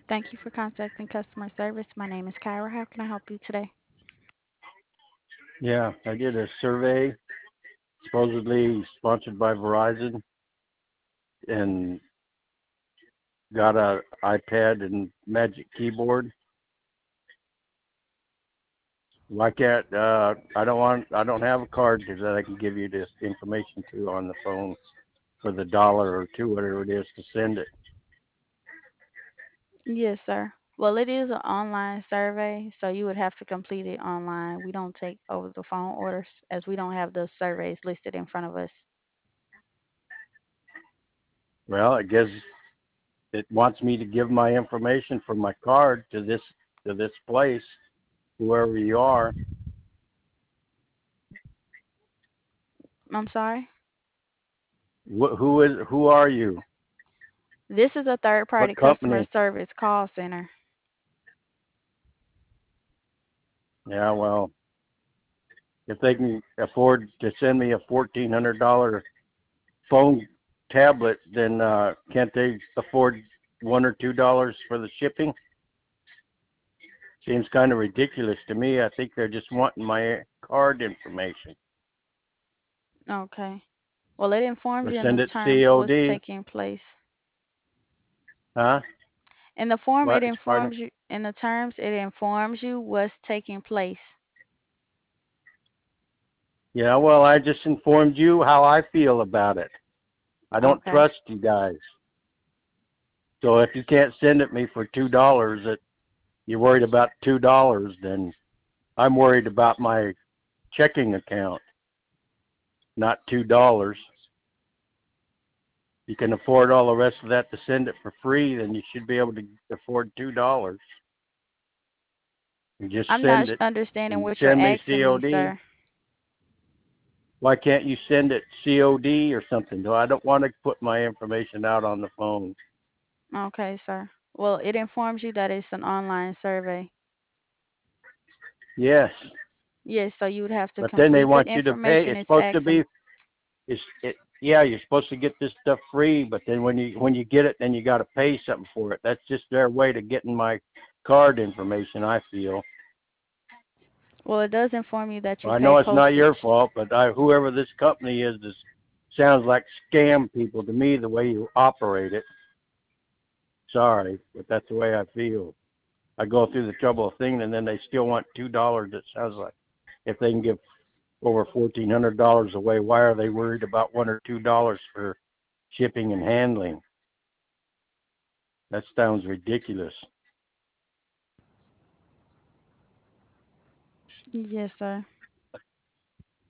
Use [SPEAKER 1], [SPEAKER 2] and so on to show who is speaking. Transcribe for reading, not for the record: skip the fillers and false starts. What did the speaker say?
[SPEAKER 1] Thank you for contacting customer service. My name is Kyra. How can I help you today?
[SPEAKER 2] Yeah, I did a survey, supposedly sponsored by Verizon, and got a iPad and Magic Keyboard. Why can't I don't have a card that I can give you this information to on the phone for the dollar or two, whatever it is, to send it.
[SPEAKER 1] Yes, sir. Well, it is an online survey, so you would have to complete it online. We don't take over the phone orders as we don't have the surveys listed in front of us.
[SPEAKER 2] Well, I guess it wants me to give my information for my card to this place, whoever you are.
[SPEAKER 1] I'm sorry.
[SPEAKER 2] Who are you?
[SPEAKER 1] This is a third
[SPEAKER 2] What
[SPEAKER 1] party customer
[SPEAKER 2] company?
[SPEAKER 1] service call center.
[SPEAKER 2] Yeah, well, if they can afford to send me a $1,400 phone tablet, then can't they afford $1 or $2 for the shipping? Seems kind of ridiculous to me. I think they're just wanting my card information.
[SPEAKER 1] Okay. Well, it informs
[SPEAKER 2] Or
[SPEAKER 1] you in
[SPEAKER 2] send
[SPEAKER 1] the
[SPEAKER 2] it
[SPEAKER 1] terms what's
[SPEAKER 2] COD.
[SPEAKER 1] taking place.
[SPEAKER 2] Huh?
[SPEAKER 1] In the form, it
[SPEAKER 2] What? Pardon?
[SPEAKER 1] informs you, in the terms, it informs you what's taking place.
[SPEAKER 2] Yeah, well, I just informed you how I feel about it. I don't
[SPEAKER 1] Okay.
[SPEAKER 2] trust you guys. So if you can't send it me for $2, that you're worried about $2, then I'm worried about my checking account, not $2. You can afford all the rest of that to send it for free, then you should be able to afford $2. And just
[SPEAKER 1] I'm not
[SPEAKER 2] send it
[SPEAKER 1] understanding
[SPEAKER 2] and
[SPEAKER 1] what you're
[SPEAKER 2] send me
[SPEAKER 1] asking me,
[SPEAKER 2] COD.
[SPEAKER 1] sir.
[SPEAKER 2] Why can't you send it COD or something? No, I don't want to put my information out on the phone.
[SPEAKER 1] Okay, sir. Well, it informs you that it's an online survey.
[SPEAKER 2] Yes,
[SPEAKER 1] Yes, so you would have to
[SPEAKER 2] but then they
[SPEAKER 1] complete the
[SPEAKER 2] want you to pay.
[SPEAKER 1] information
[SPEAKER 2] It's
[SPEAKER 1] it's
[SPEAKER 2] supposed to
[SPEAKER 1] asking.
[SPEAKER 2] be. Yeah, you're supposed to get this stuff free, but then when you get it, then you got to pay something for it. That's just their way to getting my card information. I feel.
[SPEAKER 1] Well, it does inform you that you
[SPEAKER 2] Well, I
[SPEAKER 1] pay
[SPEAKER 2] know it's not your
[SPEAKER 1] postage.
[SPEAKER 2] fault, but whoever this company is, this sounds like scam people to me. The way you operate it. Sorry, but that's the way I feel. I go through the trouble of thinking, and then they still want $2. It sounds like if they can give over $1,400 away, why are they worried about $1 or $2 for shipping and handling? That sounds ridiculous.
[SPEAKER 1] Yes, sir.